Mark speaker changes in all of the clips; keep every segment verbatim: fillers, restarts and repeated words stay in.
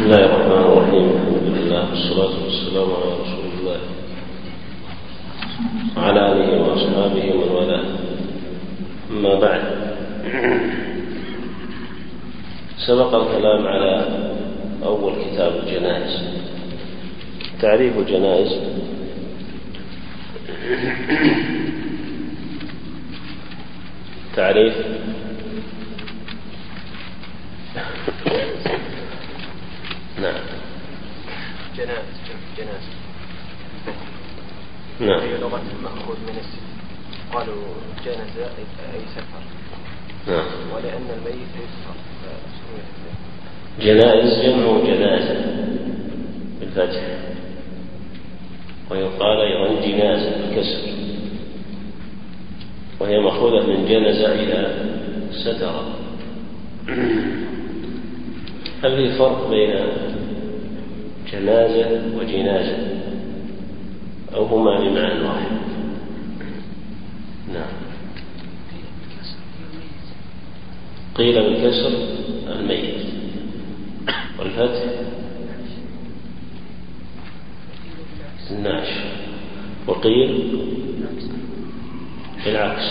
Speaker 1: الله الرحمن الرحيم. الحمد لله والصلاة والسلام على رسول الله وعلى آله وأصحابه ومن والاه. أما بعد، سبق الكلام على أول كتاب الجنائز. تعريف الجنائز: تعريف نعم
Speaker 2: جنائز جنازة
Speaker 1: نعم
Speaker 2: هي لغة مأخوذ من السفر، قالوا جنازة أي سفر،
Speaker 1: نعم
Speaker 2: ولأن الميت يسفر
Speaker 1: جنائز جمع جنازة بالفتح، ويقال أيضا جنازة بالكسر، وهي مأخوذة من جنز إلى ستر. هل في فرق بين جنازة وجنازة أو هما بمعنى واحد؟ نعم. قيل بالكسر الميت، والفتح الناش، وقيل بالعكس.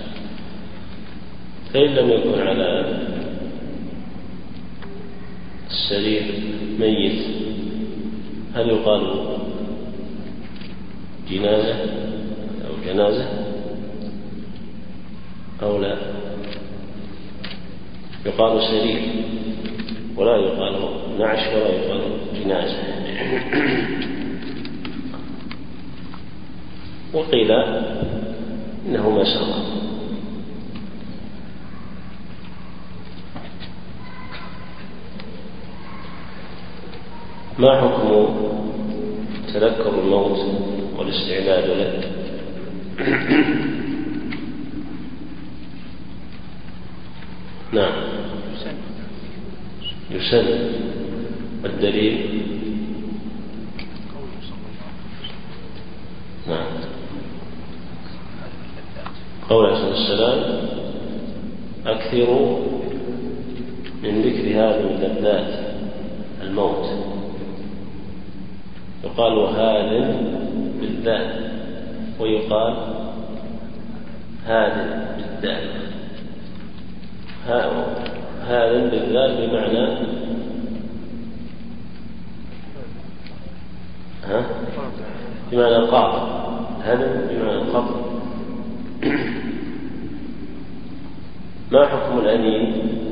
Speaker 1: فإن لم يكن على السرير ميت، هل يقال جنازة أو جنازة أو لا؟ يقال سرير ولا يقال نعش ولا يقال جنازة. وقيل إنهما سواء. ما حكم تذكر الموت والاستعداد له؟ نعم يسن. والدليل؟ نعم قول عليه السلام: أكثروا من ذكر هذه اللذات الموت. يقال هذا بالذات، ويقال هذا بالذات. هذا بالذات بمعنى ها بمعنى القاطع، هذا بمعنى القطع. ما حكم الأنين؟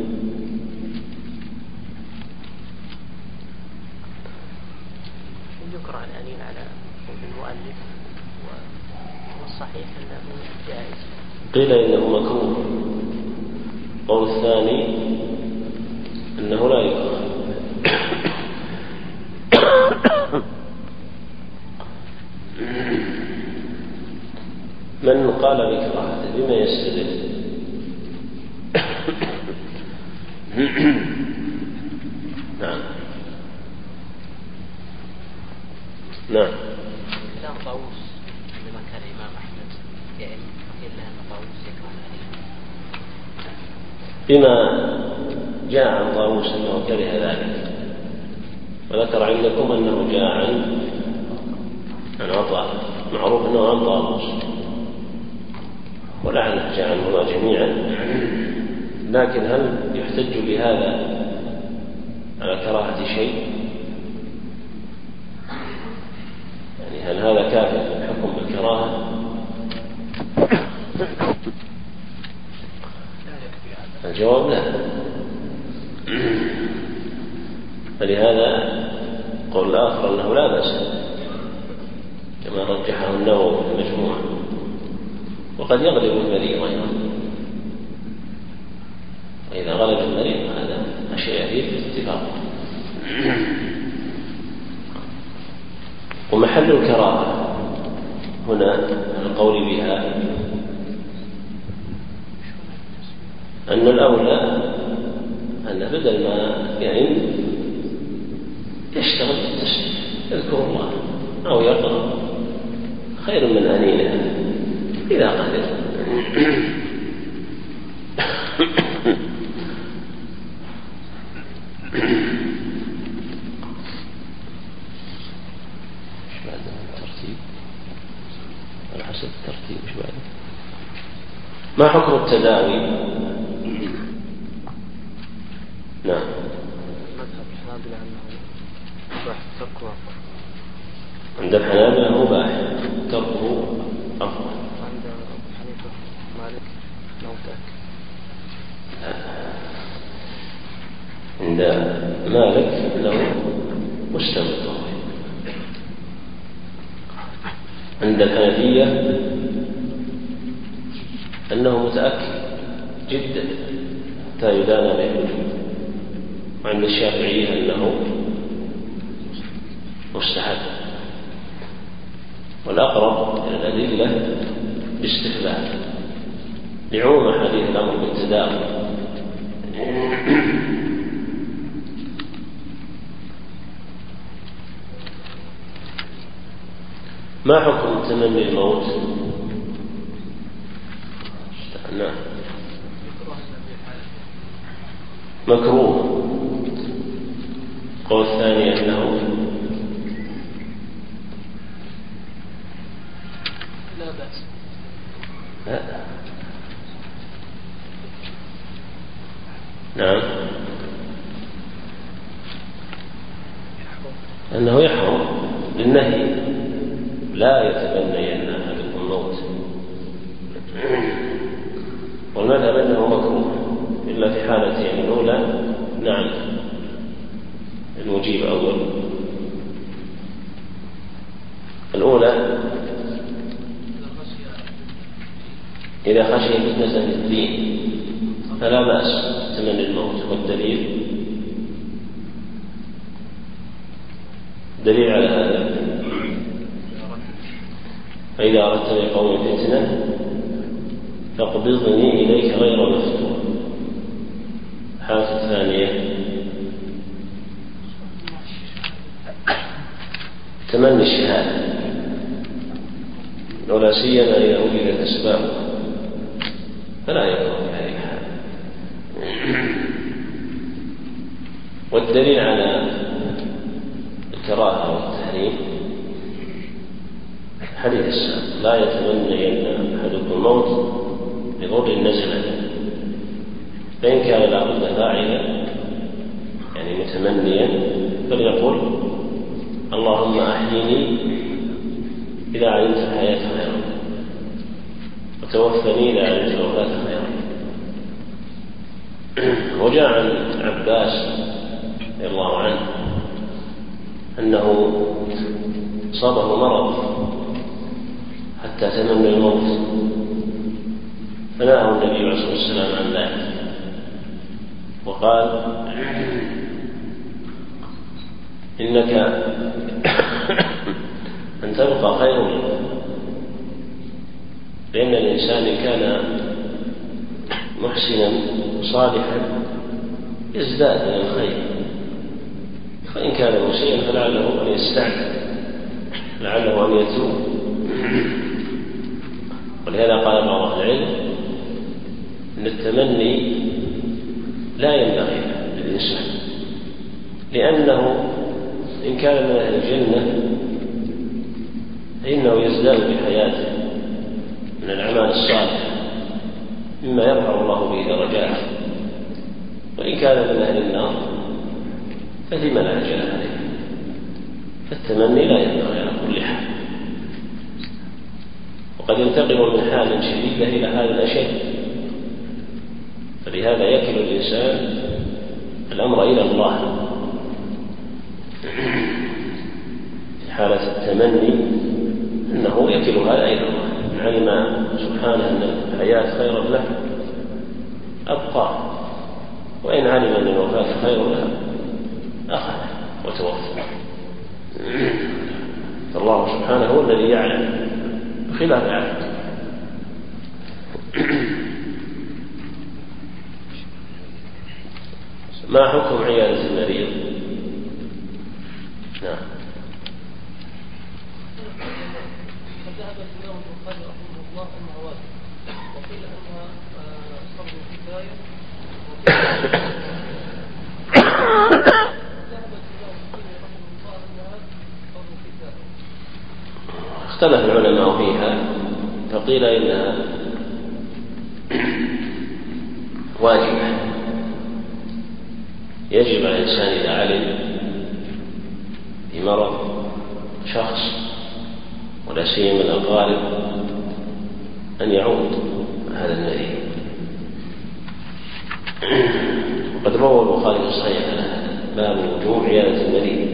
Speaker 2: يكره الأنين على المؤلف، والصحيح أنه جائز.
Speaker 1: قيل إنه مكروه، قول الثاني أنه لا يكره. من قال بكراهته بما يستدل؟ نعم نعم
Speaker 2: كلام طاووس عندما كان الإمام أحمد يئن إلا أن طاووس يكره الأنين،
Speaker 1: بما جاء عن طاووس أنه كره ذلك، وذكر عندكم أنه جاء عن عن عطاء، معروف أنه عن طاووس، ولعله جاء عنهما جميعا. لكن هل يحتج بهذا على كراهة شيء؟ يعني هل هذا كافٍ في الحكم بالكراهة؟ الجواب لا. فلهذا قول الآخر أنه لا بأس، كما رجحه النووي في المجموع. وقد يغلب المريض أيضا، وإذا غلب المريض هذا أشياء فيه اتفاق. ومحل الكراهة هنا القول بها أن الأولى أن بدل ما يعني يشتغل بالتسبيح، يذكر الله أو يقرأ، خير من أنينه إذا قدر. ترتيب إيش بعد؟ ما حكم التداوي؟ نعم.
Speaker 2: مذهب الحنابلة أنه مباح تركه
Speaker 1: عند الحنابلة مباح تركه أفضل.
Speaker 2: عند أبو حنيفة مالك لو متأكد.
Speaker 1: عند مالك له مستمر. عند الحنفية أنه متأكد جدا حتى يدان به. وعند الشافعية أنه مستحب. والأقرب إلى الأدلة باستحباب لعموم حديث الأمر بالتداوي. ما حكم تمني الموت؟ نعم مكروه. قول الثاني أنه
Speaker 2: لا بأس.
Speaker 1: لا. نعم أنه يحرم للنهي لا يتبنين أحدكم الموت. والمذهب أنه مكروه إلا في حالتين. الأولى نعم المجيب أول. الأولى إذا خشي فتنة الدين فلا بأس تمني الموت. والدليل دليل على هذا فإذا أردت لقوم فتنة فاقبضني إليك غير مفتون. الحالة الثانية تمني الشهادة ولا سيما إذا وجدت أسبابها فلا يكره في هذه الحالة. والدليل على الكراهة والتحريم حديث السابق لا يتمنين أحدكم الموت بضر نزل. فإن كان لا بد فاعلا يعني متمنيا فليقل اللهم أحيني إذا علمت الحياة خيرا وتوفني إذا علمت الوفاة خيرا. وجاء عن عباس رضي الله عنه أنه صابه مرض حتى تمنى الموت فنهاه النبي عليه الصلاة والسلام عن ذلك وقال إنك أن تبقى خير منك. لأن الإنسان كان محسنا صالحا يزداد من الخير فإن كان مسيئا فلعله أن يستعد لعله أن يتوب. ولهذا قال بعض أهل العلم أن التمني لا ينبغي للإنسان لأنه إن كان من أهل الجنة فإنه يزداد بحياته من الأعمال الصالحة مما يرفع الله به درجاته. وإن كان من أهل النار فلما لا أجل عليه. فالتمني لا ينبغي على كل حال وقد ينتقل من حال شديدة إلى حال أشد. فلهذا يكل الإنسان الأمر إلى الله في حالة التمني أنه يكل هذا إلى الله. إن علم سبحانه أن الحياة خير له أبقى وإن علم أن الوفاة خير له أخذ وتوفى. فالله سبحانه هو الذي يعلم بخلاف عهد. ما حكم عيادة المريض؟ نعم
Speaker 3: فذهب الإمام البخاري رحمه الله أنها واجب وقيل أنها فرض كفاية ذهب الإمام البخاري رحمه الله أنها فرض كفاية.
Speaker 1: اختلف العلماء فيها فقيل إنها واجبة، يجب على الإنسان إذا علم بمرض شخص ولا سيما الأقارب أن يعود هذا المريض. وقد روى البخاري في صحيح باب وجوب عيادة المريض،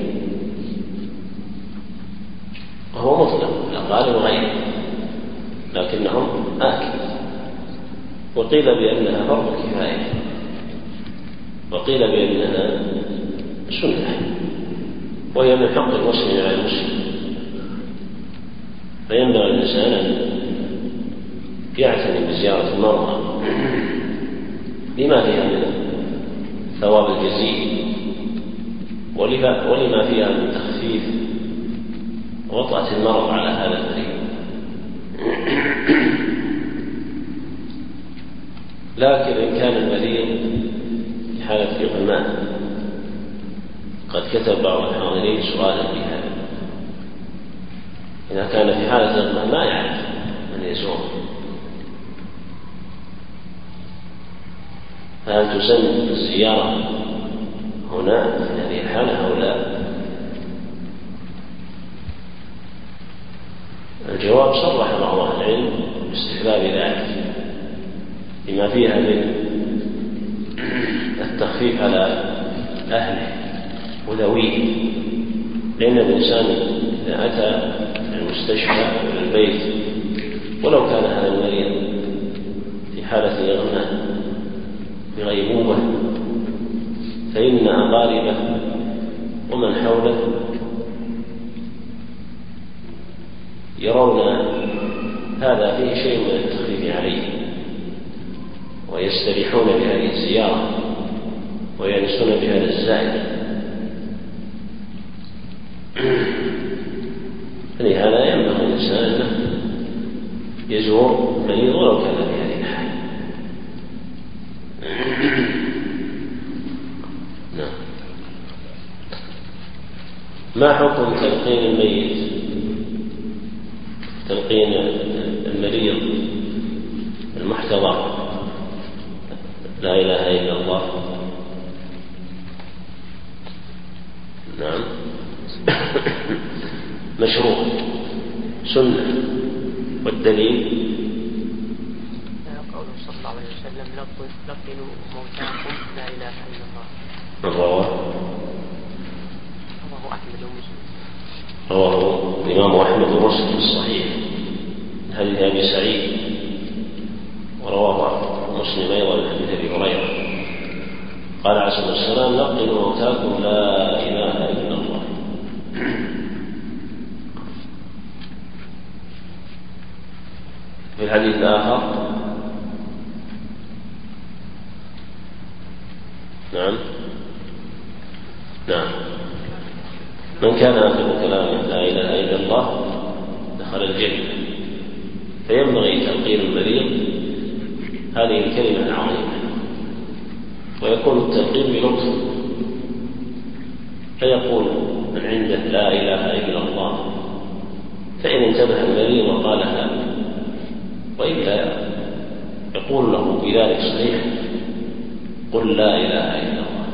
Speaker 1: وهو مطلق الأقارب وغيره، لكنهم آكل. وقيل بأنها فرض كفاية، وقيل بأنها سنة، وهي من حق المسلم على المسلم، فينبغي الإنسان أن يعتني بزيارة المرضى لما فيها من ثواب الجزيل، ولما فيها من تخفيف وطأة المرض على هذا المريض. لكن إن كان المريض في حالة إغماء، قد كتب بعض الحاضرين سؤالا بها، إذا كان في حالة إغماء ما يعرف من يزور، فهل تسن الزيارة هنا في هذه الحالة أو لا؟ الجواب صرح بعض أهل العلم باستحباب ذلك لما فيها من التخفيف على أهله وذويه، لأن الإنسان إذا أتى المستشفى أو البيت ولو كان هذا المريض في حالة إغماء بغيبوبة، فإن أقاربه ومن حوله يرون هذا فيه شيء من التخفيف عليه، ويستريحون بهذه الزيارة وينسون بهذا الزائر. فلهذا ينبغي الإنسان أنه يزور المريض ولو كان في هذه الحالة. نعم. ما حكم تلقين الميت تلقين المريض المحتضر لا إله إلا الله؟ نعم. مشروع سنة. والدليل
Speaker 2: قوله صلى الله عليه وسلم لقنوا موتاكم لا إله إلا الله.
Speaker 1: من رواه؟
Speaker 2: رواه أحمد ومسلم.
Speaker 1: رواه الإمام أحمد ومسلم في الصحيح من حديث أبي سعيد، ورواه مسلم أيضا من حديث أبي هريرة قال عليه الصلاة والسلام لقنوا موتاكم لا إله إلا الله. في الحديث الآخر نعم نعم من كان آخر كلامه لا إله إلا الله دخل الجنة. فينبغي تلقين المريض هذه الكلمة العظيمة، ويكون التلقين بلطف، فيقول من عنده لا إله إلا الله، فإن انتبه المريض وقالها وإلا يقول له بذلك صريح قل لا إله إلا الله.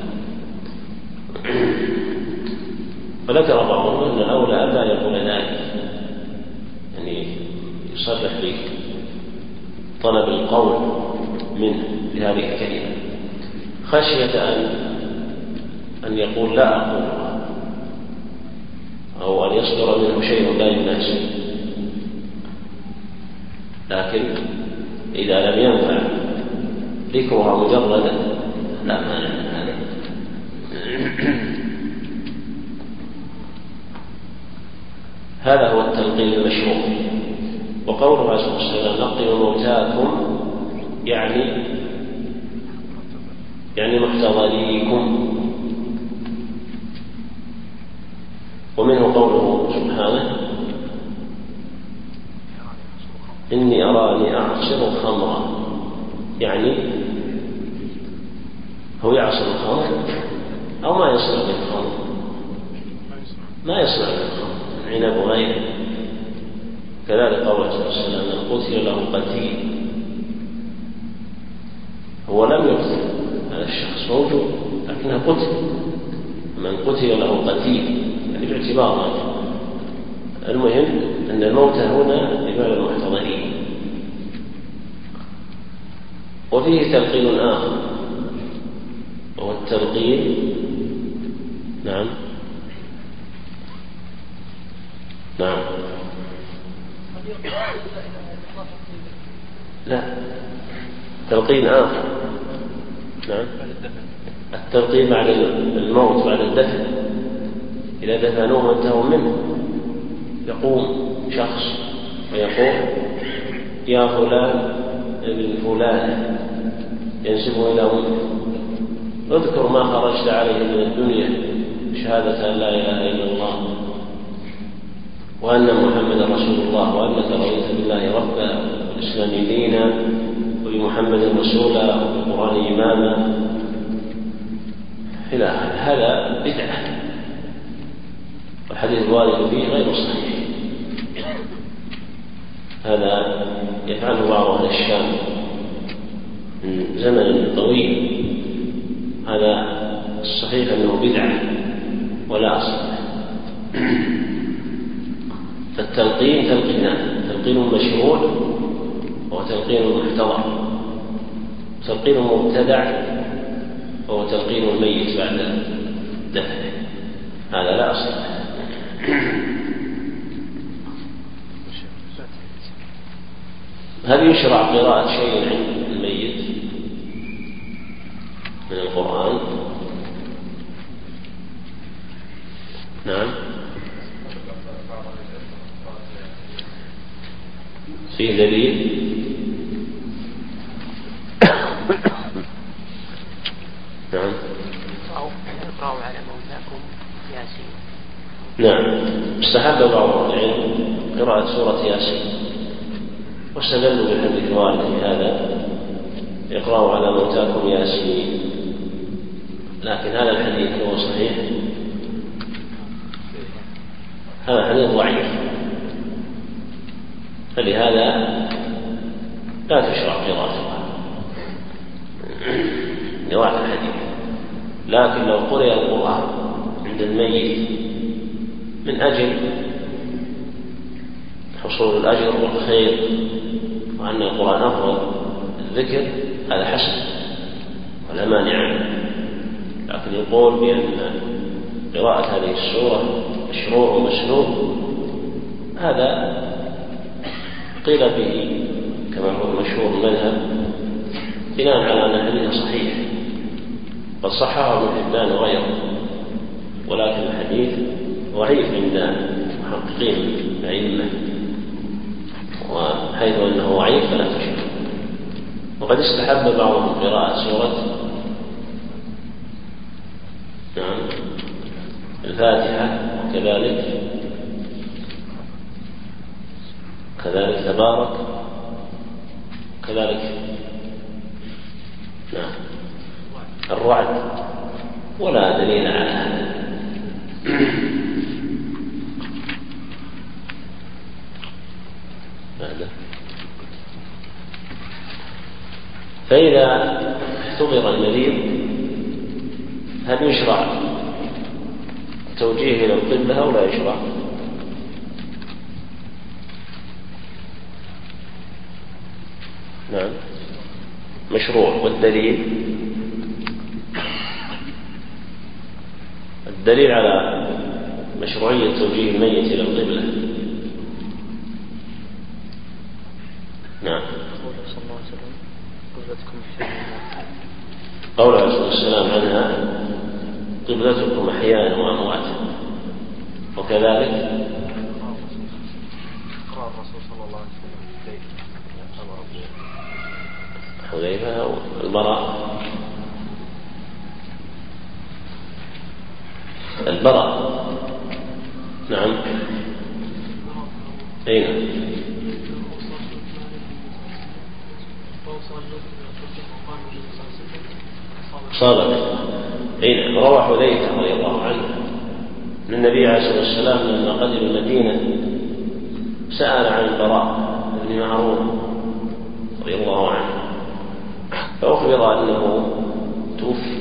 Speaker 1: فذكر بعضهم أن الأولى ألا يقول ذلك، يعني يصرح بطلب القول منه بهذه الكلمة خشية أن أن يقول لا أقولها، أو أن يصدر منه شيء لا يناسب. لكن إذا لم ينفع ذكرها مجردا لا مانع من هذا. هذا هو التلقين المشروع. وقوله عليه الصلاة والسلام لقنوا موتاكم يعني يعني محتضريكم. ومنه قوله سبحانه إني أراني أعصر خمرا، يعني هو يعصر الخمر أو ما يصنع بالخمر، ما يصنع بالخمر عنب وغيره، كذلك قوله صلى الله عليه وسلم من قتل له قتيل، هو لم يقتل، هذا الشخص موجود لكنه قتل. من قتل له قتيل يعني باعتبار المهم أن الموت هنا لبعض المحتضرين. وفيه تلقين آخر وهو التلقين نعم نعم لا تلقين آخر نعم التلقين بعد الموت بعد الدفن، إذا دفنوه وانتهوا منه يقوم شخص ويقول يا فلان ابن فلان ينسبه إلى أمه اذكر ما خرجت عليه من الدنيا شهادة أن لا إله إلا الله وأن محمد رسول الله وأنك رضيت بالله ربا والإسلام دينا وبمحمد رسولا وبالقرآن إماما إلى هذا بدعة، والحديث الوارد فيه غير صحيح. هذا يفعله بعض أهل الشام من زمن طويل، هذا الصحيح أنه بدعة ولا أصل. فالتلقين تلقينان، تلقين مشروع وتلقين محتضر. تلقين مبتدع وهو تلقين الميت بعد دفنه، هذا لا أصل. هل يشرع قراءة شيء عند الميت من القرآن؟ نعم فيه دليل. نعم
Speaker 2: اقرأوا على موتاكم ياسين.
Speaker 1: نعم استحب بعض العلم قراءة سورة ياسين واستدلوا بالحديث الوارد في هذا اقرأوا على موتاكم ياسين، لكن هذا الحديث هو صحيح، هذا الحديث ضعيف، فلهذا لا تشرع قراءتها لواحد الحديث. لكن لو قرئ القرآن عند الميت من أجل حصول الأجر والخير وأن القرآن أفضل الذكر هذا حسن ولا مانع منه، لكن يقول بأن قراءة هذه السورة مشروع ومسنون هذا قيل به كما هو المشهور المذهب بناء على أن الحديث صحيح قد صححه ابن حبان وغيره، ولكن الحديث ضعيف عند محققين الأئمة، وحيث أنه ضعيف فلا تشرع. وقد استحب بعضهم قراءة سورة نعم الفاتحة وكذلك كذلك تبارك كذلك نعم الرعد، ولا دليل على هذا. فإذا احتضر المريض هل يشرع توجيه إلى القبلة أو لا يشرع؟ نعم مشروع. والدليل الدليل على مشروعية توجيه الميت إلى القبلة نعم قول عليه الصلاة والسلام عنها قبلتكم أحيانا وأمواتا، وكذلك
Speaker 3: قال الرسول صلى الله عليه وسلم
Speaker 1: حذيفة البراء البراء نعم أين صادق أين روى حذيفة رضي الله عنه أن النبي عليه الصلاة والسلام لما قدم المدينة سأل عن البراء بن معروف رضي الله عنه فأخبر أنه توفي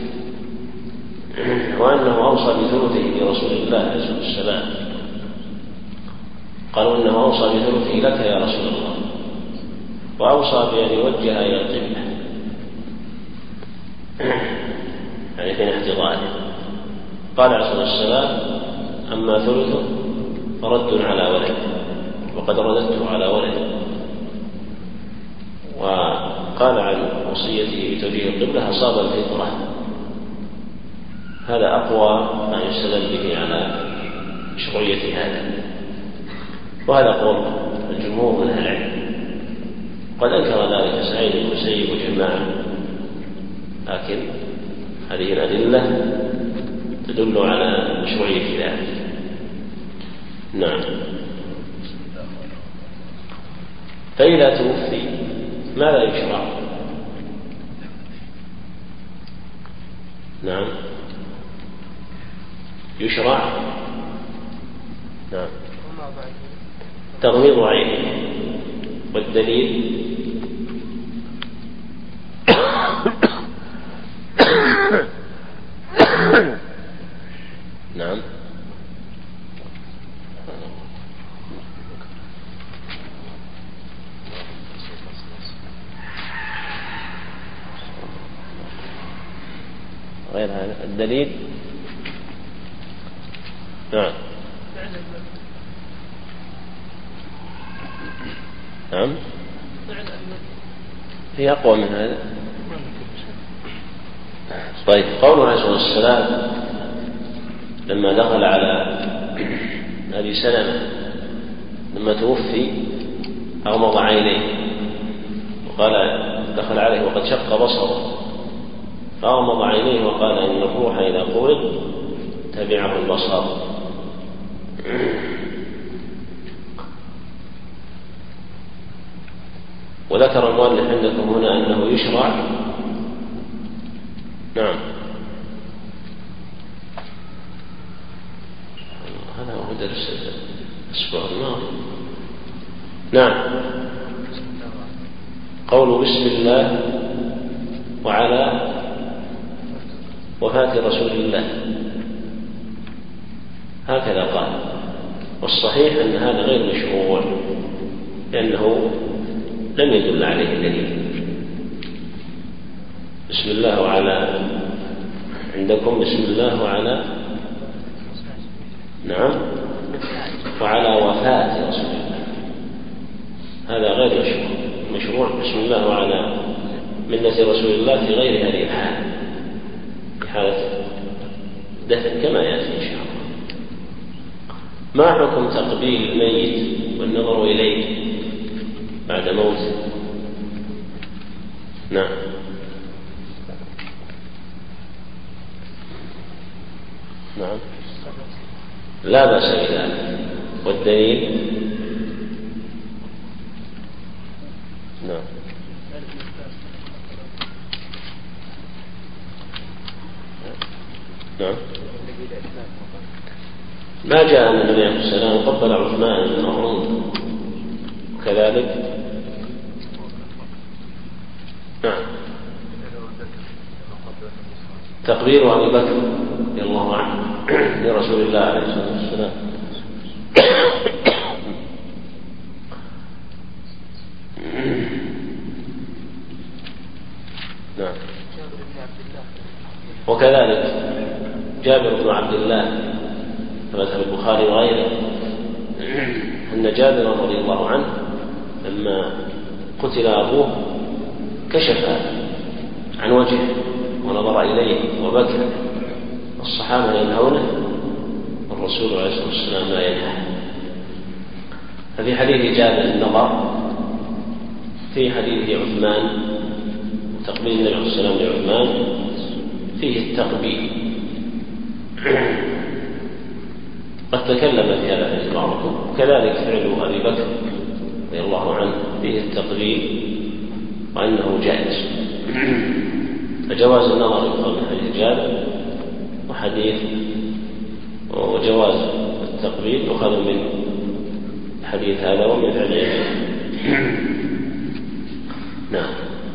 Speaker 1: وأنه أوصى بثلثه لرسول الله عليه الصلاة والسلام. قالوا إنه أوصى بثلثه لك يا رسول الله، وأوصى بأن يوجه إلى القبلة يعني في احتضاره. قال عليه الصلاة والسلام: أما ثلثه فرد على ولده، وقد رددته على ولده. وقال عن وصيته بتوجيه القبلة: أصاب الفطرة. هذا أقوى ما يستدل به على مشروعية هذا، وهذا قول الجمهور من أهل العلم. قد أنكر ذلك سعيد بن المسيب وجماعة، لكن هذه الأدلة تدل على مشروعية ذلك. نعم. فإذا توفي ماذا يشرع؟ نعم يشرع نعم تغميض عينه. والدليل نعم غير هذا الدليل. نعم نعم هي أقوى من هذا. طيب، قوله عليه الصلاة والسلام لما دخل على أبي سلمة لما توفي أغمض عينيه وقال دخل عليه وقد شق بصره، فأغمض عينيه وقال: إن الروح إذا قبض تبعه البصر. وذكر المؤلف عندكم هنا أنه يشرع. نعم هذا هو درس الأسبوع الماضي. نعم قول بسم الله وعلى وفاة رسول الله، هكذا قال. والصحيح أن هذا غير مشروع لأنه لم يدل عليه دليل. بسم الله وعلى عندكم بسم الله وعلى نعم وعلى وفاة رسول الله، هذا غير مشروع. مشروع بسم الله وعلى ملة رسول الله في غير هذه الحالة، في حالة دفن كما يأتي إن شاء الله. ما حكم تقبيل الميت والنظر إليه بعد موته؟ نعم نعم لا بأس بذلك. والدليل نعم نعم ما جاء أن النبي عليه الصلاة والسلام قبل عثمان بن مظعون وكذلك نعم تقبير أبي بكر رضي الله عنه لرسول الله عليه الصلاة والسلام. نعم وكذلك جابر بن عبد الله في البخاري وغيره أن جابر رضي الله عنه لما قتل أبوه كشف عن وجهه ونظر إليه وبكى، الصحابة ينهونه والرسول عليه الصلاة والسلام لا ينهى. ففي حديث جابر النظر، في حديث عثمان وتقبيل النبي عليه الصلاة والسلام لعثمان فيه التقبيل. قد تكلم في هذا الحديث بعضكم، وكذلك فعل أبي بكر رضي الله عنه فيه التقبيل وأنه جائز. فجواز النظر يؤخذ من حديث جابر، وحديث وجواز التقبيل يؤخذ من الحديث هذا ومن فعله. نعم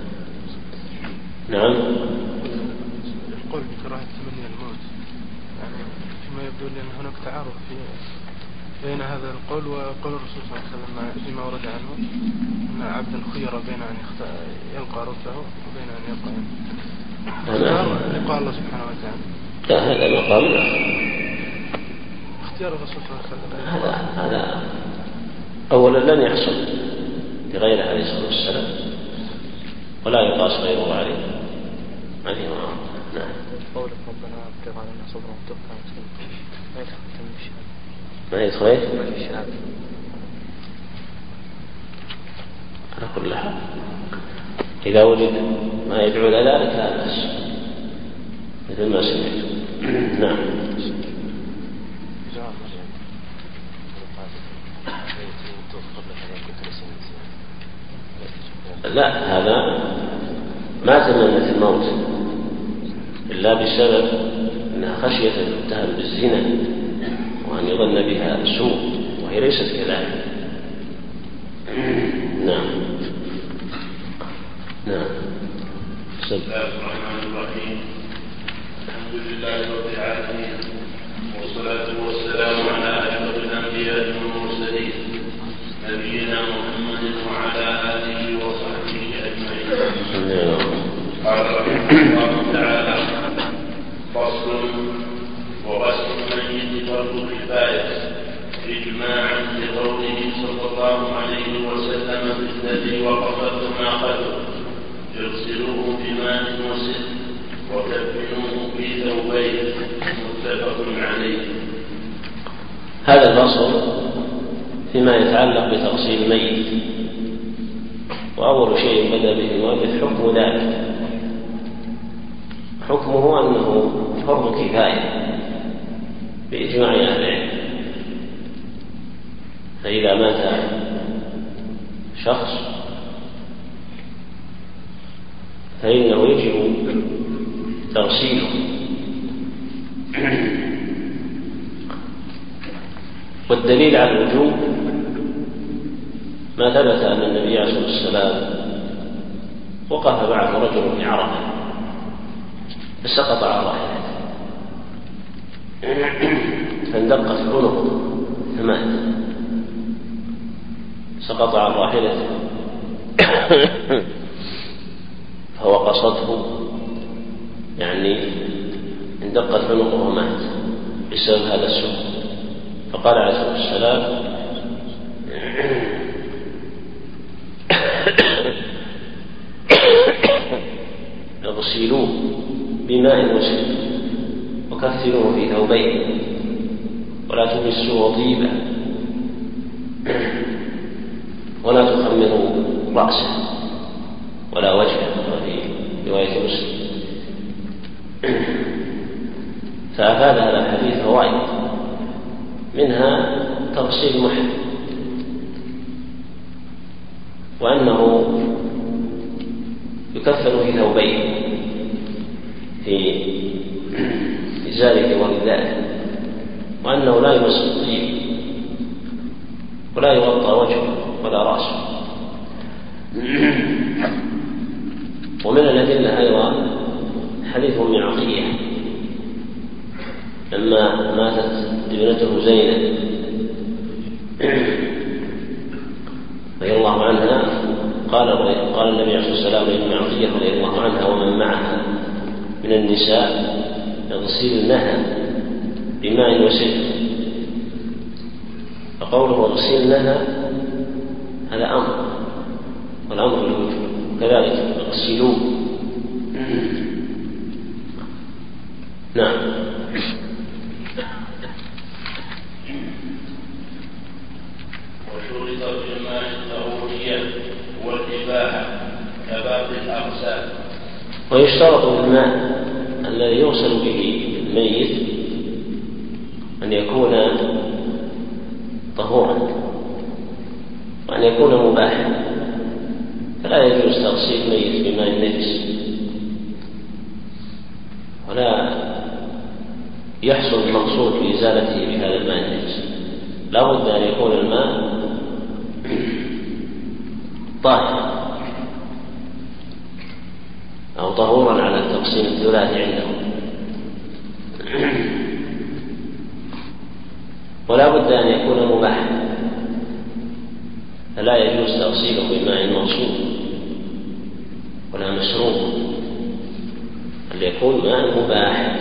Speaker 1: نعم.
Speaker 3: القول بكراهة تمني الموت يعني فيما يبدو لي أن هناك تعارض في بين هذا القول وقول الرسول صلى الله عليه وسلم فيما ورد عنه أن عبدا خير بين أن يلقى ربه وبين أن يلقى لقاء الله سبحانه وتعالى.
Speaker 1: لا هذا مقام آخر.
Speaker 3: اختيار الرسول صلى الله عليه وسلم
Speaker 1: هذا هذا أولا لن يحصل لغيره عليه الصلاة والسلام ولا يقاس غيره عليه. هذه نعم.
Speaker 2: قولك ربنا افرغ علينا صبرا وتوفنا مسلمين ما يدخل تم الشهادة.
Speaker 1: ما يدخل ايش؟
Speaker 2: الشهادة.
Speaker 1: على كل حال إذا وجد ما يدعو إلى ذلك لا بأس مثل ما سمعت. نعم. لا هذا ما تمنت الموت إلا بسبب أنها خشية أن تتهم بالزنا وأن يظن بها سوء وهي ليست كذلك. نعم نعم.
Speaker 4: بسم الله الرحمن الرحيم. الحمد لله رب العالمين والصلاة والسلام على أشرف الأنبياء والمرسلين نبينا محمد وعلى آله وصحبه أجمعين. قال رحمه الله تعالى: فصل: وغسل الميت فرض كفاية إجماعا لقوله صلى الله عليه وسلم في الذي وقفته ناقته اغسلوه بماء وسدر وكفنوه في ثوبين متفق عليه.
Speaker 1: هذا الفصل فيما يتعلق بتغسيل الميت، وأول شيء بدأ به المؤلف حكم ذلك. حكمه أنه فرض كفاية بإجماع أهل العلم، فإذا مات شخص فإنه يجب تغسيله، والدليل على الوجوب ما ثبت أن النبي عليه الصلاة والسلام وقف معه رجل في عرفة فسقط على راحلته فاندقت عنقه فمات، سقط عن راحلته فوقصته يعني اندقت عنقه ومات بسبب هذا السوء. فقال عليه الصلاة والسلام: اغسلوه بماء وسدر وكفنوه في ثوبين ولا تمسوه طيبا ولا تخمروا رأسه ولا وجهه، في رواية مسلم. فأفاد هذا الحديث فوائد، منها تغسيل المحرم، وأنه يكفن في ثوبين، في إزاله ورداءه، وأنه لا يمس الطيب ولا يغطى وجهه ولا رأسه. ومن الأدلة أيضا حديث أم عطية لما ماتت ابنته زينب رضي الله عنها، قال قال النبي عليه الصلاة والسلام لأم عطية رضي الله عنها ومن معها من النساء: اغسلنها بماء وسدر. فقوله اغسلنها هذا أمر، والأمر بالوجوب، كذلك اغسلوه. نعم.
Speaker 4: وشرط في الماء الضرورية والإباحة كباقي الأغسال.
Speaker 1: ويشترط في الماء الذي يغسل به الميت أن يكون طهورا وأن يكون مباحا، فلا يجوز تغسيل الميت بماء النجس، ولا يحصل المقصود بإزالته بهذا الماء النجس. لا بد أن يكون الماء تقسيم الثلاث عندهم. ولا بد أن يكون مباحا، فلا يجوز تغسيله بماء موصول ولا مسروق، بل يكون ماء مباح.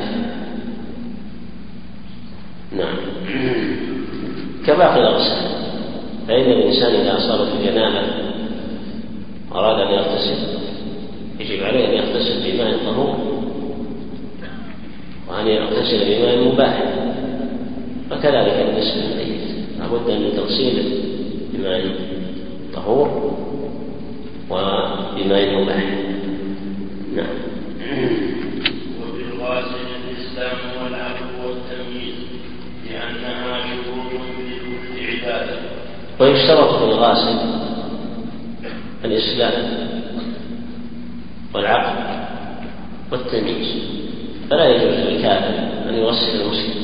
Speaker 1: نعم. كباقي الأغسال، فإن الإنسان إذا أصابت الجنابة أراد أن يغتسل يجب عليه أن يغتسل بماء طهور، وأن يغتسل بماء مباح، وكذلك بالنسبة للميت لابد من تغسيله بماء طهور وبماء مباح. نعم.
Speaker 4: وفي الغاسل الإسلام والعفو والتمييز لأنها شروط لكل عبادة.
Speaker 1: ويشترط في الغاسل الإسلام والعقل والتمييز، فلا يجوز للكافر أن يغسل المسلم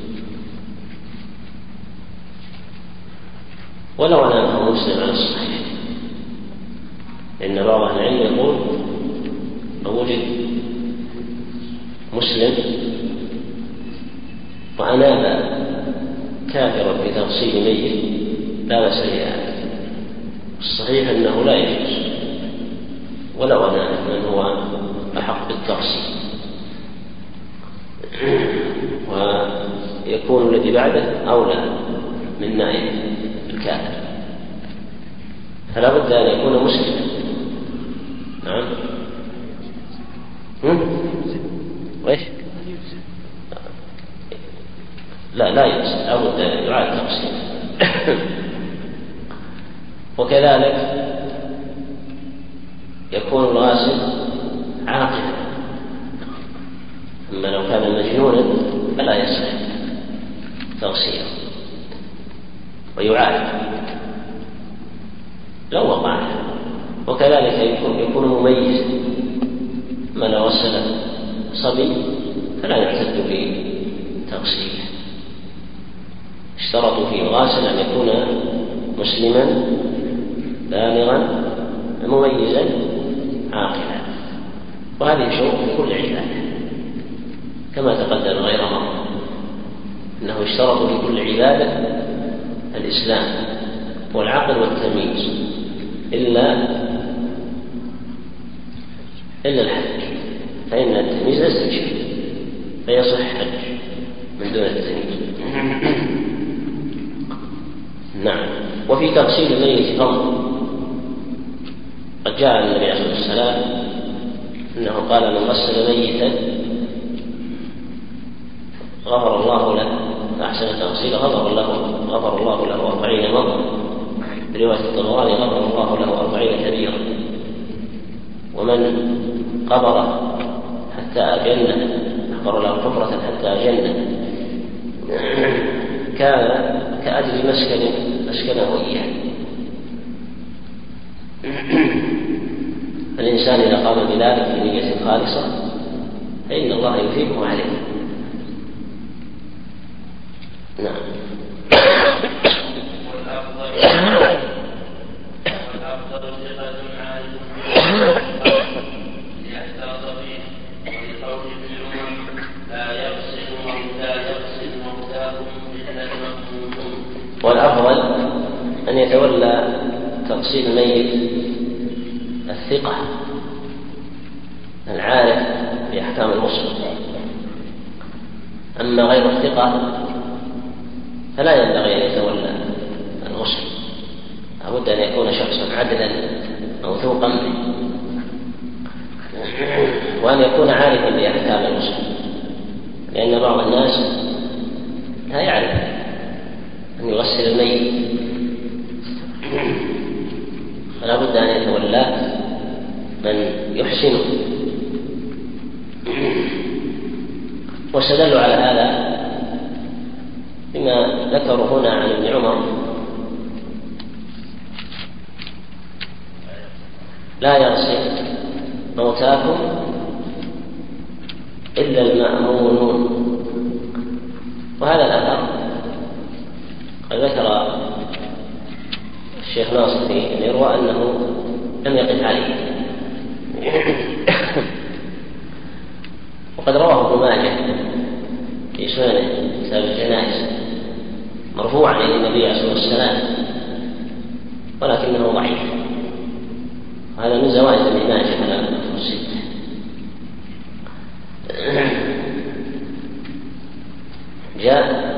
Speaker 1: ولو أنامه مسلم على الصحيح، لأن بعض أهل العلم يقول لو وجد مسلم وأناب كافرا بتغسيل ميت لا بأس بذلك. الصحيح أنه لا يجوز ولو أناب من هو أحق بالتغسيل، ويكون الذي بعده أولى من نائب الكافر، فلا بد أن يكون مسلما. نعم. وإيش؟ لا لا يجوز، لا بد أن يعاد تغسيل. وكذلك يكون الغاسل عاقلا، أما لو كان مجنونا فلا يصح تغسيله ويعاد لو وقع. وكذلك يكون, يكون مميزا، ما لو غسل صبي فلا يعتد بتغسيله. اشترطوا في الغاسل أن يكون مسلما بالغا مميزا عاقلا، وهذه شروط في كل عبادة كما تقدم غير مرة، أنه اشترط في كل عبادة الإسلام والعقل والتمييز إلا إلا الحج، فإن التمييز ليس بشيء فيصح حج من دون التمييز. نعم. وفي تغسيل الميت فضل، قد جاء النبي عليه الصلاة والسلام أنه قال من غسل ميتا غفر الله له فأحسن تغسيله غفر الله غفر الله له أربعين مرة. في رواية الطبراني غفر الله له أربعين كبيرة. ومن قبر حتى أجنه غفر له حفرة حتى أجنه كان كأجل مسكن مسكنه إياه. فالإنسان إذا قام بذلك بنية خالصة فإن الله يثيبه عليه. نعم.
Speaker 4: والأفضل ثقة عالم ليحتاط فيه، ولقول ابن عمر لا يغسل لا يغسل موتاكم إلا المأمومون.
Speaker 1: والأفضل أن يتولى تغسيل الميت الثقة العارف بأحكام المسلم، أما غير الثقة فلا ينبغي أن يتولى الغسل، لابد أن يكون شخصا عدلا موثوقا به، وأن يكون عارفا بأحكام المسلم، لأن بعض الناس لا يعرف أن يغسل الميت، فلا بد أن يتولاه من يحسنه. واستدلوا على هذا بما ذكروا هنا عن ابن عمر لا يغسل موتاكم إلا المأمونون. وهذا الأثر قد ذكر الشيخ ناصر في يروى أنه لم يقف عليه،
Speaker 5: رواه ابن ماجه في سننه كتاب الجنائز مرفوعا الى النبي عليه الصلاه والسلام، ولكنه ضعيف. وهذا من زوائد ابن ماجه على الكتب السته. جاء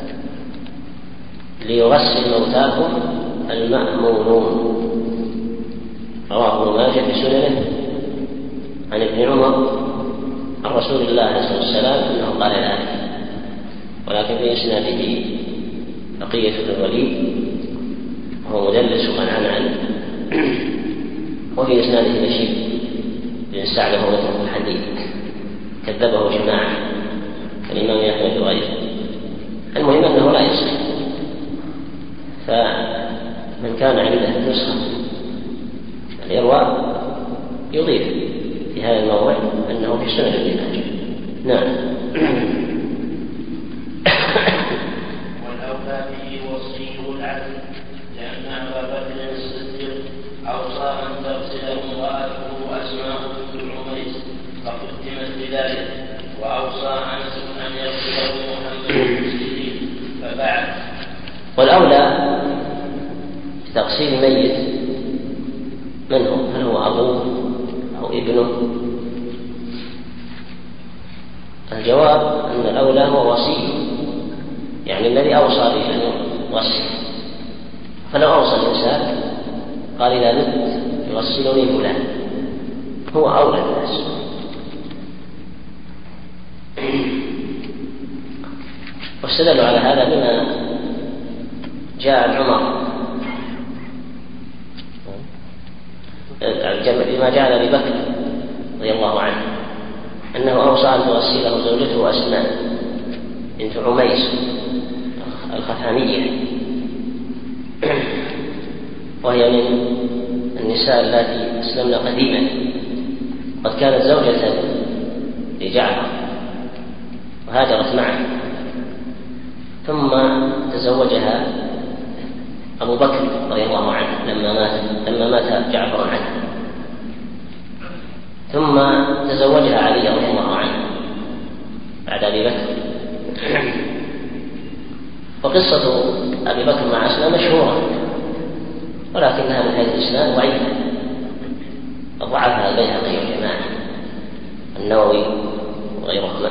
Speaker 5: ليغسل موتاكم المأمونون، رواه ابن ماجه في سننه عن ابن عمر عن رسول الله عليه الصلاة والسلام أنه قال ذلك، ولكن في إسناده بقية بن الوليد وهو مدلس وقد عن عنه، وفي إسناده بشير بن سعد وهو متروك الحديث كذبه جماعة كالإمام أحمد وغيره. المهم أنه لا يصح، فمن كان عنده نسخة الإرواء يضيف في هذا الموضع أنه في سنن ابن ماجه. نعم.
Speaker 4: والأولى به وصي العدل، لأن أبا بكر الصديق أوصى أن تغسله امرأته أسماء بنت عميس فقدمت بذلك، وأوصى أنس أن يغسله محمد بن سيرين فبعد.
Speaker 5: والأولى تغسيل الميت من هو؟ هل هو أبوه أو ابنه؟ الجواب أن الأولى هو وصي، يعني الذي أوصى به أن يغسل. فلو أوصى الإنسان قال إذا مت يغسلني فلان، هو أولى الناس. واستدلوا على هذا بما جاء عن عمر، بما جاء عن أبي بكر رضي الله عنه أنه أوصى أن تغسله زوجته أسماء بنت عميس الخثامية، وهي من النساء التي أسلمن قديما، قد كانت زوجة لجعفر وهاجرت معه، ثم تزوجها أبو بكر رضي الله عنه لما مات لما مات جعفر عنه، ثم تزوجها علي رضي الله عنه بعد أبي بكر. وقصة أبي بكر مع أسماء مشهورة، ولكنها من حيث الإسناد ضعيفة، ضعفها البيهقي والجماعة النووي وغيرهما.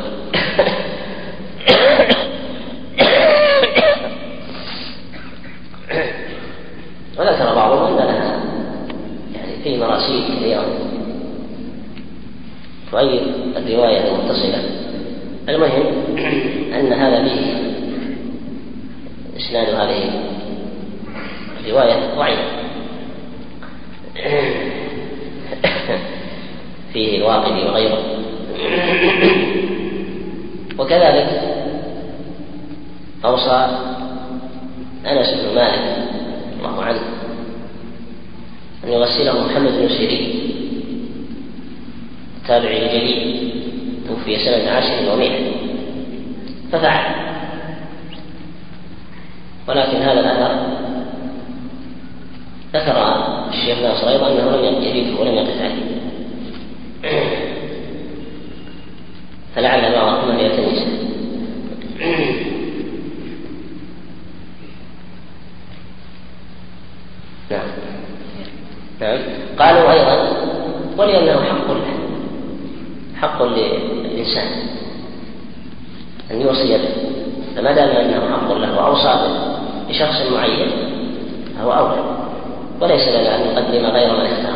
Speaker 5: وذكر بعضهم أن لها يعني في مراسيل كثيرة تؤيد الرواية المتصلة. المهم أن هذا به إسناد هذه الرواية ضعيف، فيه الواقدي وغيره. وكذلك أوصى أنس بن مالك الله عنه أن يغسله محمد بن سيرين التابعي الجليل توفي سنة عاشر ومئة، ففعل. ولكن هذا الأثر ذكر الشيخ ناصر أيضا أنه لم يجده ولم يقف عليه، فلعل بعضهم يلتمسه. نعم. نعم. قالوا أيضا ولأنه حق له، حق للإنسان أن يوصي به، فما دام أنه حق له وأوصى به لشخص معين فهو أولى، وليس لنا أن نقدم غير من اختار،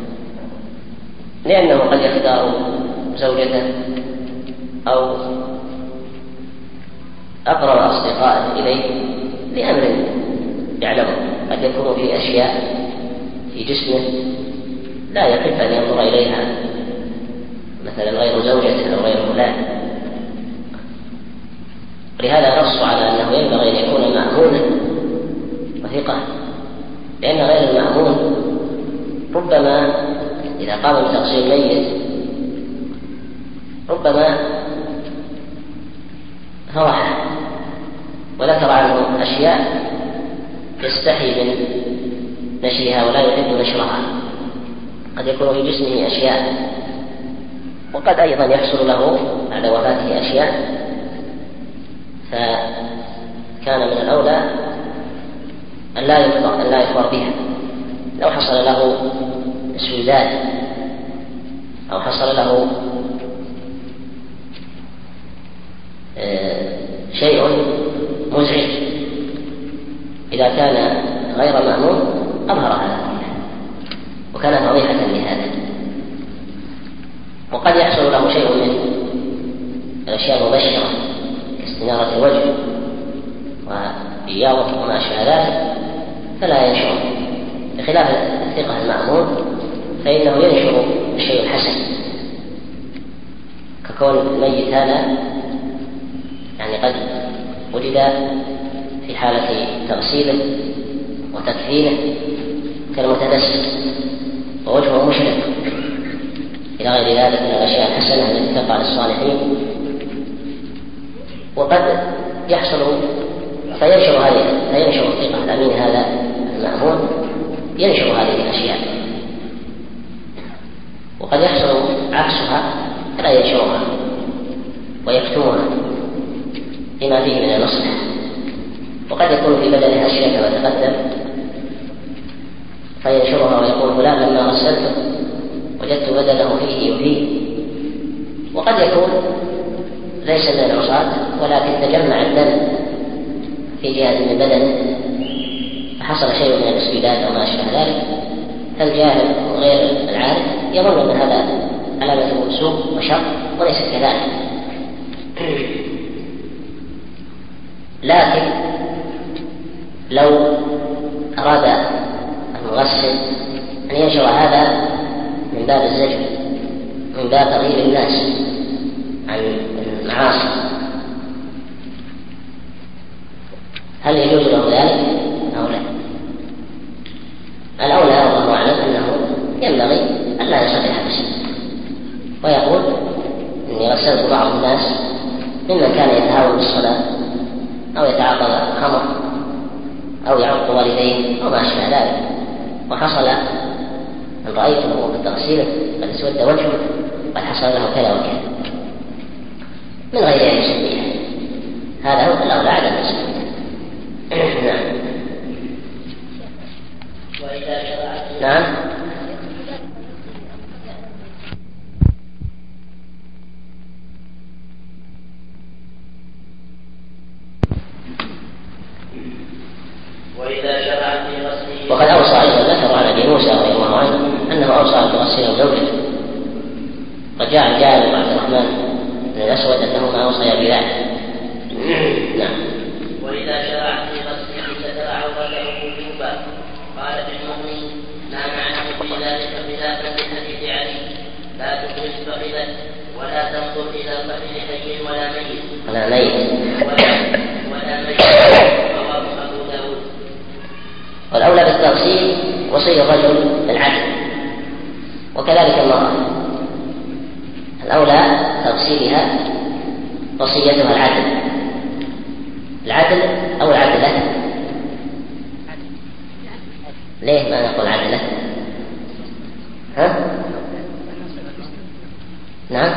Speaker 5: لأنه قد يختار زوجته أو أقرب أصدقائه إليه لأمر يعلمه، قد يكون فيه أشياء في جسمه لا يحب أن ينظر إليها مثلا غير زوجته أو غير فلان، لهذا نص على أنه ينبغي أن يكون مأمونا وثقة، لأن غير المأمون ربما إذا قام بتغسيل الميت ربما فرح وذكر عنه أشياء يستحي من نشرها ولا يحب نشرها، قد يكون في جسمه أشياء وقد أيضا يحصل له بعد وفاته أشياء، فكان من الأولى أن لا يخبر, أن لا يخبر بها. لو حصل له اسوداد أو حصل له شيء مزعج إذا كان غير مأمون أظهر هذا وكان فضيحة لهذا. وقد يحصل له شيء من الأشياء المبشرة كاستنارة الوجه وبياضة وما أشبه ذلك فلا ينشر، بخلاف الثقة المأمون فإنه ينشر الشيء الحسن، ككون الميت هذا يعني قد وجد في حالة تغسيله وتكفينه كالمتدسم ووجهه مشرق إلى غير ذلك من الأشياء الحسنة التي تقع للصالحين. وقد يحصل فينشر هذه فينشر الثقة الأمين هذا المأمون ينشر هذه الأشياء، وقد يحصل عكسها فلا ينشرها ويكتمها لما فيه من المصلحة. وقد يكون في بدنها أشياء كما تقدم فينشرها ويقول فلان لما غسلته وجدت بدنه فيه وفيه. وقد يكون ليس من العصاة ولكن تجمع الدم في جهة من بدنه فحصل شيء من الاسوداد أو ما أشبه ذلك، فالجاهل وغير العارف يظن أن هذا علامة سوء وشر وليس كذلك. لكن لو أراد المغسل أن ينشر هذا من باب الزجر، من باب ترغيب الناس عن المعاصي، هل يجوز له ذلك أو لا؟ الأولى والله أعلم أنه ينبغي أن لا يصرح بشيء ويقول إني غسلت بعض الناس ممن كان يتهاون بالصلاة أو يتعاطى الخمر أو يعق والديه أو ما أشبه ذلك، وحصل أن رأيته بالتغسيل قد اسود وجهه قد حصل له كذا وكذا من غير أن يسميه، هذا هو الأولى عدم التسمية. نعم. نعم. وقد أوصى أيضا ذكر عن أبي موسى رضي الله عنه أنه أوصى أن تغسله زوجته، قد جاء الجابر بن عبد الرحمن بن الأسود أنهما أوصيا بذلك. نعم.
Speaker 4: وإذا شرع في غسله ستر عورته وجوبا. قال ابن المؤمن لا معنى في ذلك خلافا لحديث علي لا تخرج فخذك ولا تنظر إلى فخذ حي ولا ميت
Speaker 5: ولا ميت
Speaker 4: ولا ميت. رواه أبو داود.
Speaker 5: والأولى بالتغسيل وصي الرجل بالعدل، وكذلك المرأة الأولى تغسيلها وصيتها العدل. العدل أو العدلة؟ ليه ما نقول عدلة؟ ها؟ نعم،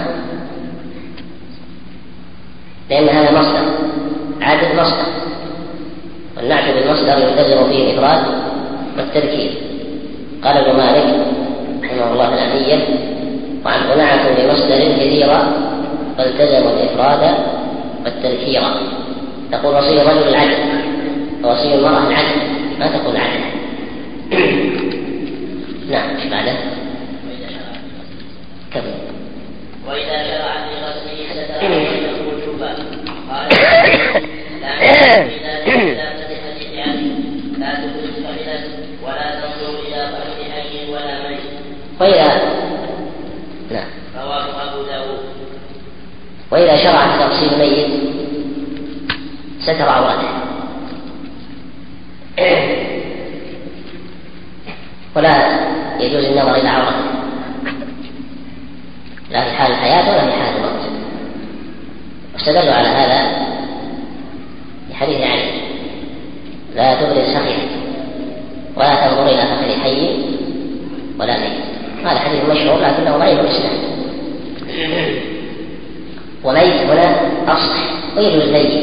Speaker 5: لأن هذا مصدر، عدل مصدر، والنعت بالمصدر يلتزم فيه الإفراد والتذكير. قال ابن مالك رحمه الله الأنية وعن نعت بمصدر كثيرا فالتزموا الإفراد والتذكير. تقول وصي الرجل العدل ووصي المرأة العدل، ما تقول عدل. نعم. ايش بعده؟ كم؟
Speaker 4: وإذا شرع في غسله ستر عورته وجوبا. قال لا معنى في ذلك خلافا لحديث علي لا تخرج فخذك ولا تنظر إلى فخذ حي ولا ميت.
Speaker 5: وإذا نعم.
Speaker 4: رواه أبو داود.
Speaker 5: وإذا شرع في تغسيل ميت ستر عورته ولا يجوز النظر إلى عورته لا في حال الحياة ولا في حال الموت. واستدلوا على هذا بحديث علي لا تبرز فخذك ولا تنظر إلى فخذ حي ولا ميت. هذا حديث مشهور لكنه ضعيف الإسناد. وميت هنا أصح ويجوز ميت.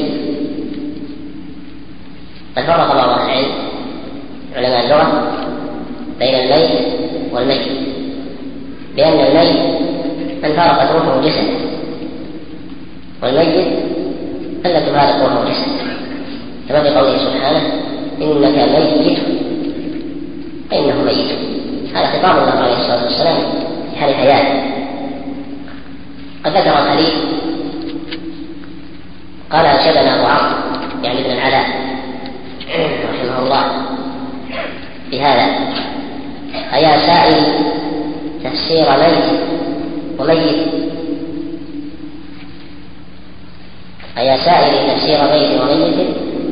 Speaker 5: قد فرق بعض أهل العلم علماء اللغة بين الميت والميت بأن الميت من فارقت روحه جسده، والميت ألا تفارق روحه جسده، كما في قوله سبحانه إنك ميت فإنه ميت. هذا خطاب الله عليه الصلاة والسلام في حال حياته. قد ذكر الحديث قال أنشدنا أبو عمرو يعني ابن العلاء رحمه الله بهذا: أيا سائل تفسير ميت وميت، أيا سائل تفسير ميت وميت،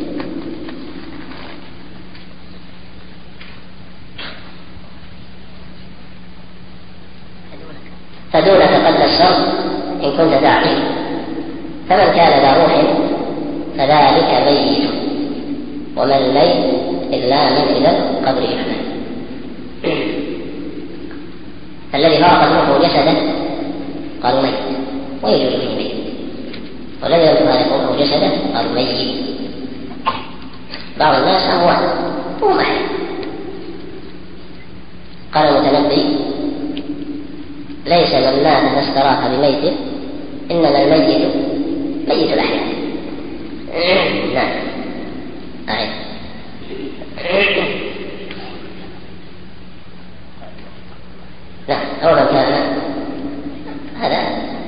Speaker 5: فدونك قد الشر إن كنت تعقل، فمن كان ذا روح فذلك ميت، وما الميت إلا من إلى القبر يحمل. الذي فارقت روحه جسده قالوا ميت ويجوز فيه ميت، والذي لم تفارق روحه جسده قالوا ميت. بعض الناس أموات وهم أحياء. قال المتنبي: ليس من مات فاستراح بميت، إنما الميت ميت الأحياء. نعم أعيد. نعم أولا كان هذا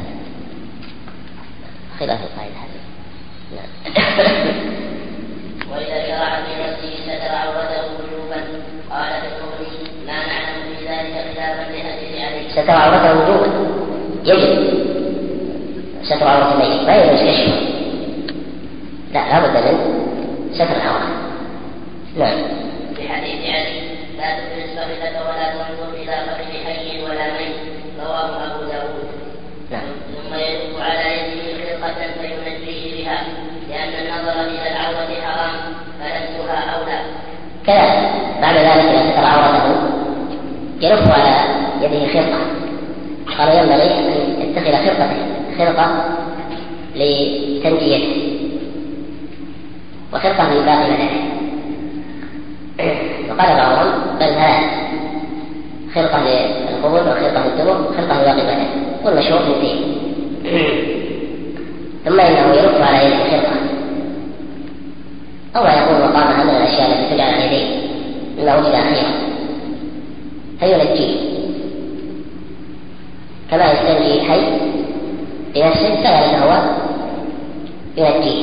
Speaker 5: خلاف القاعدة هذه. نعم.
Speaker 4: وإذا شرع في نفسه ستر عورته وجوبا. قال في الزهري: لا نعلم في ذلك خلافا لأهل عليه.
Speaker 5: ستر عورته وجوبا، يجب ستر عورة الميت، ما يجوز كشفه، لا لابد من ستر العورة. نعم.
Speaker 4: في حديث علي: لا تبرز فخذك ولا تنظر إلى فخذ حي ولا ميت. رواه أبو داود.
Speaker 5: نعم.
Speaker 4: ثم يدق على يده خرقة فينجيه بها، لأن النظر إلى العورة حرام، فلبسها أولى.
Speaker 5: كذلك بعد ذلك إذا ستر عورته يلف على يده خرقة. قال ينبغي أن يتخذ خرقة خرقة لتنجيته وخرقة لباقي بدنه. وقال بعضهم بل ثلاث: خرقة للقبول وخرقة للدبر وخرقة لباقي بدنه، والمشهور اثنتين. ثم إنه يلف على يده خرقة، أو يكون مقامها من الأشياء التي تجعل على يديه مما وجد أخيرا فينجيه، كما يستنجي الحي بنفسه كذلك هو ينجيه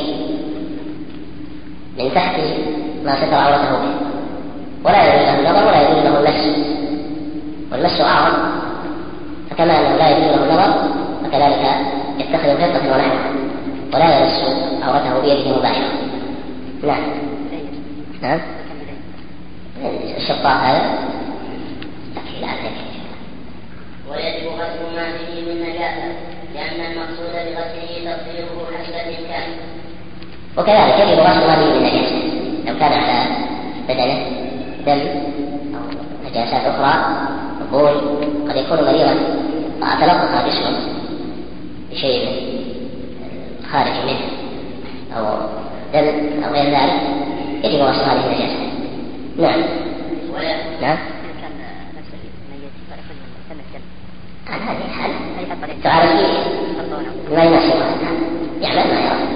Speaker 5: من تحت ما ستر عورته به، ولا يجوز له النظر ولا يجوز له المس، والمس أعظم، فكما أنه لا يجوز له النظر فكذلك يتخذ خرقة ونحوها ولا يمس عورته بيده مباشرة. نعم. نعم. الشطاء هذا لا ذلك.
Speaker 4: ويجب غسل ما فيه من نجاسة، لأن المقصود بغسله تطهيره حسب الإمكان.
Speaker 5: وكذلك يجب غسل ما فيه من نجاسة، لو كان على بدنه دم أو نجاسات أخرى، بول، قد يكون مريضا وتلقى جسمه بشيء خارج منه أو دم أو غير ذلك، يجب غسل هذه النجاسة. نعم. نعم. عن هذه الحالة تعالى ما يناسب يعمل ما يرى.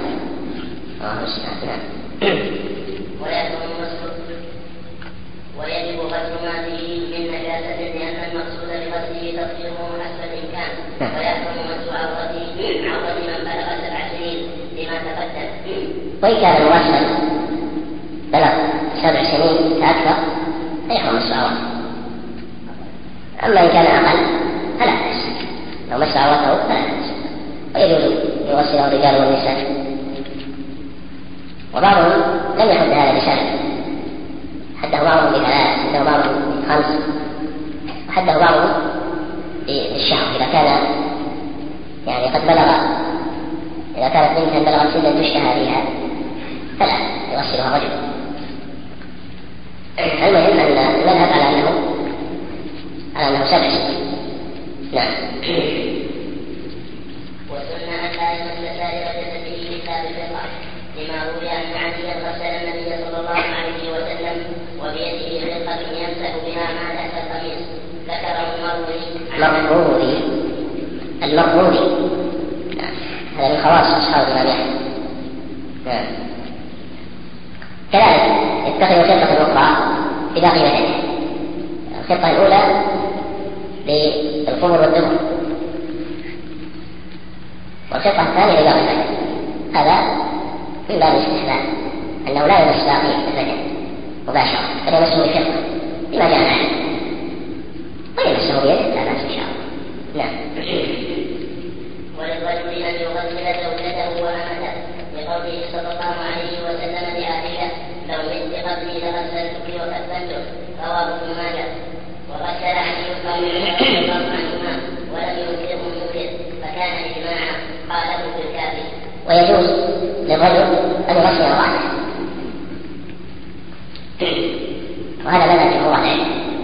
Speaker 4: ويجب غسل ما فيه من نجاسة، لأن المقصود بغسله تطهيره حسب الإمكان. ويحرم مس عورته عورة من بلغ سبع سنين لما تقدم.
Speaker 5: وإن كان المغسل بلغ سبع سنين فأكثر فيحرم مس عورته، أما إن كان أقل فلا بأس، لو مس عورته فلا بأس، ويجوز يغسله الرجال والنساء. وبعضهم لم يحد هذا بسنة، حده بعضهم بثلاث، حده بعضهم بخمس، وحده بعضهم بالشهر إذا كان يعني قد بلغ، إذا كانت بنتا بلغت سنا تشتهى فيها فلا يغسلها رجل. المهم أن المذهب على أنه على أنه سبع سنين. نعم.
Speaker 6: نعتيا غسل النبي صلى الله عليه وسلم وبيده خرقة يمسح بها ما تحت القميص. ذكره المروزي.
Speaker 5: المروزي هذا من خواص أصحاب الإمام أحمد. نعم. كذلك يتخذ خطة أخرى في باقي بدنه. الخطة الأولى للقبر والدبر، والخطة الثانية لباقي البدن. هذا من باب الاستحباب، أنه لا يمس باقي البدن مباشرة، بل يمسه بخطة بما جاء عنه، ويمسه بيده لا بأس إن شاء الله. نعم.
Speaker 6: وللرجل أن يغسل زوجته وأمته، لقوله صلى الله عليه وسلم لعائشة: لو مت قبلي لغسلتك وكفنتك. رواه ابن ماجه. وغسل علي رضي الله عنهما ولم ينكره منكر، فكان إجماعا. قاله في الكافي.
Speaker 5: ويجوز للرجل أن يغسل امرأته، وهذا مذهب جمهور العلم.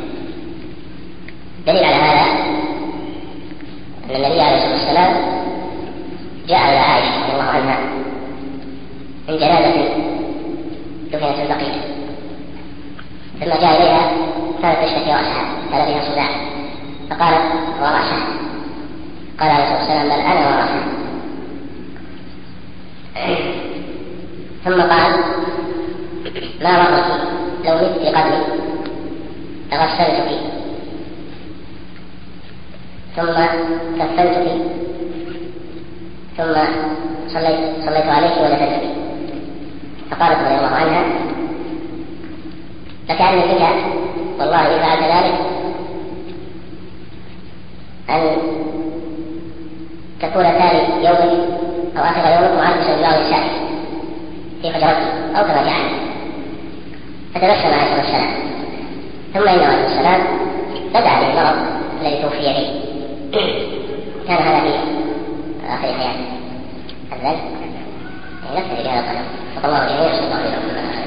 Speaker 5: دليل على هذا أن النبي عليه الصلاة والسلام جاء إلى عائشة رضي الله عنها من جنازة دفنت البقيع، ثم جاء إليها كانت تشتكي رأسها، كان بها صداع، فقالت: ورأسها. قال عليه الصلاة والسلام: بل أنا ورأسها. ثم قال: ما رأيك لو مت قبلي لغسلتك ثم كفنتك ثم صليت, صليت عليك ودفنتك. فقالت رضي الله عنها: لكأني بك والله إن فعلت ذلك أن تكون تالي يومك أو آخر يومك معرفة ببعض النساء في حجرتي أو كما جاء. فتبسم عليه الصلاة والسلام، ثم إنه عليه السلام بدأ به المرض الذي توفي به، كان هذا في آخر حياته. هذا نكتفي بهذا القدر. وصلى الله عليه وسلم.